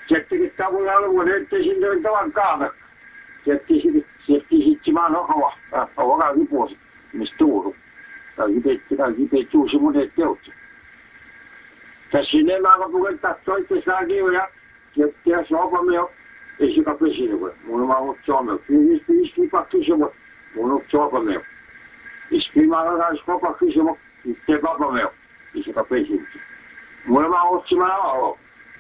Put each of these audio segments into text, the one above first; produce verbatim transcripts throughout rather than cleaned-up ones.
제트기타고 나는 원래 대신들도 왔다. 제트시 제트시지만 하와 하와가 이 보시 미스토로 이게 제가 이게 조심을 했대요. 자 시네마가 보고 딱 저한테 사기요야 제가 쇼하면 이시가 빼시는 거야. 뭐만 처음에 이 이시 바뀌시고 뭐는 처음에 이시마가 가지고 바뀌시고 이때가 보면 이시가 빼시지. 뭐만 없지만 어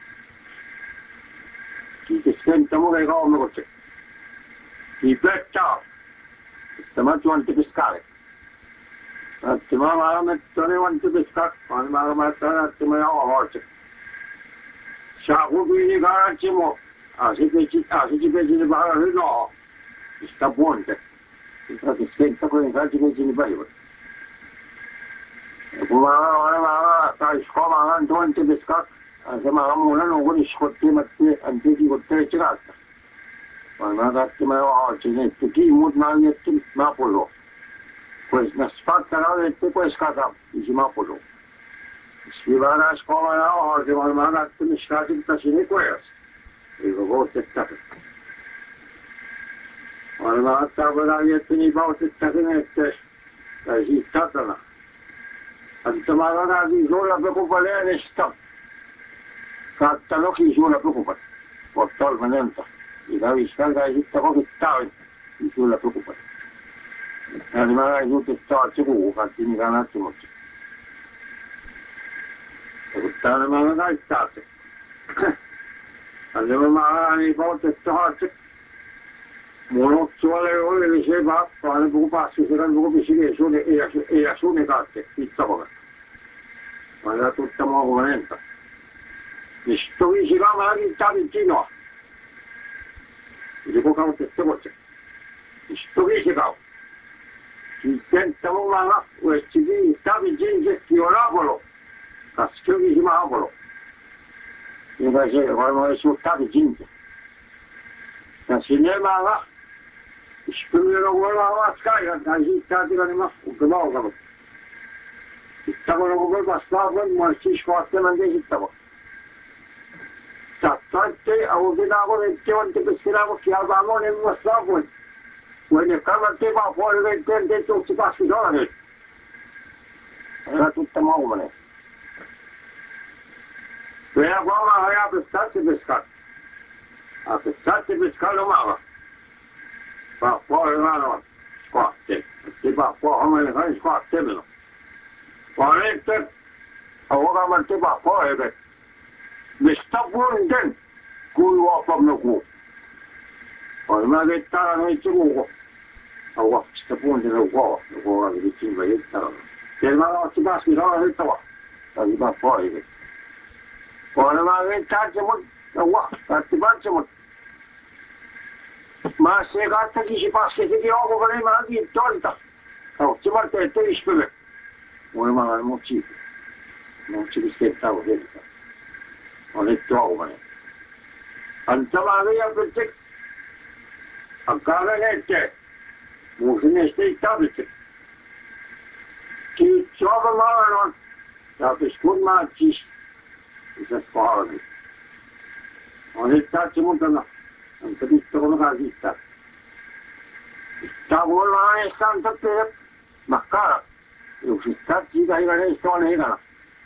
이게 sentiamo che come così i pecca stamattina quanti pescare attimo ma mettere quanti pescare ma ma mettere attimo io oggi shago quindi garantimo ah si peci ah si peci di parlare no sta buono infatti senta con i calci che si fai e poi ma ma stai scuola quanti pescare anche ma ora non vuoi scottare ma te anche di cottare cerata ma ma datti ma oggi ne tutti molto ma ne tutti ma polo questo na spatta la vette poi scata dici ma polo si va a scuola oggi ma ma datti mi scata tutta sine questo e lo voto sta ma ma stava la vette ni voto sta nette la città là anche ma la di sola per compare sta Kattalo chi sulla preoccupata, portalmente, i cavi scalda e tutta cosa stava chi sulla preoccupata. E rimarrai tutti storti cu, fatti mica un attimo. E tutta le mani dai state. Andiamo magari volte storti. Monozzo alle ore diceva, quando tu passi, se non tu capisci che sono e la sono carte, pizza come. Ma era tutta movimento. Sto vicino a me sta vicino. Dico che non ti sto facendo. Sto vicino. Ci sentiamo male, questi qui sta vicino che io lavoro. Sto vicino a lavoro. Invece quando sono sta vicino. Da cinema là. Scrivono quella la scala, da città di anima, che volano. Stavano come passavano, ma si scottano di città. Tante ordinavo le tionte che scrivavo che avevamo nel nostro quelle cavate va fuori del tempo tutti i passi d'ore era tutta muovere e avevamo a pescare pescare a pescare pescare male va fuori mano squatte si va fuori come le fai squatte meno guardate ora ma ti va fuori mi sta buon den cui ho fatto cu ormai che sta non c'è cu ho sta buon den cu ho che ci vai sta che ma non si passi no che sta sta di va fuori ormai che sta c'è mo ho sta ti faccio ma se gatta chi si passi che ti ho con le mani tolta oh ci parte il tuo ispire ormai non ci non ci rispettavo dentro ho detto come antamavia per te a cavalette musine stai tabite chi trova male da pescun macis si spara ho detto ci montano anche visto come casita stavo là e stando per ma cara io si sta giga i gare sto nera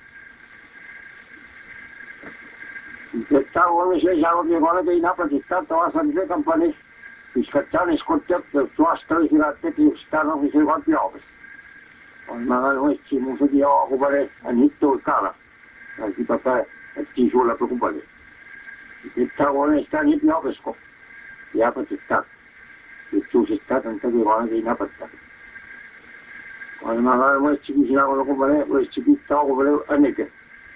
Stavo come se stavo di cuore dei napoli, tanto a San Giovanni Campani, i scacciani scottati del tuo strati da te che stanno qui sui piove. Magari questi muso di occupare a nitto il cara, a chi papà e chi sulla preoccupare. Stavo come sta di piove, sco, di apati sta, e tu sei stato anche di cuore dei napoli. Quando magari questi vicino a comprare, questi qui stavano per a nette.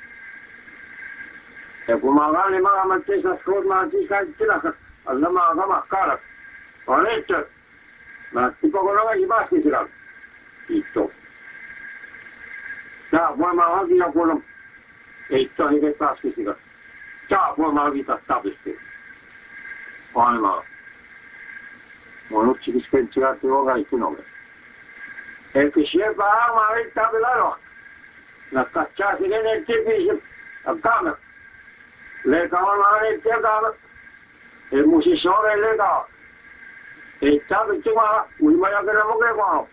E come magari ma ma te sa scorma ti sai ti la alla ma ma cara corretto ma tipo con la che basta ti la tutto da buona ma anche la buona e sto che sta schifo da buona vita sta beste buona ma non ci dispensate ora il nome e che si è va ma è tabella la cacciata che nel tempo a camera le kawana e te kana e musisore le ka e tabi chuma ui mai akena mo ke kwa